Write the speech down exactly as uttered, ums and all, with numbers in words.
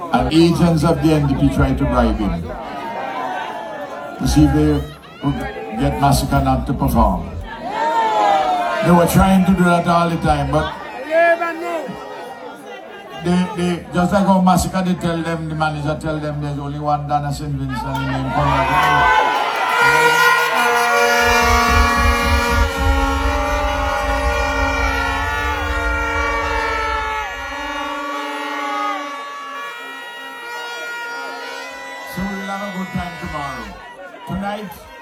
And agents of the N D P tried to bribe him to see if they would get Massacre not to perform. They were trying to do that all the time, but they, they just like how Massacre, they tell them, the manager tell them there's only one Dana Saint Vincent in the So we'll have a good time tomorrow. Tonight,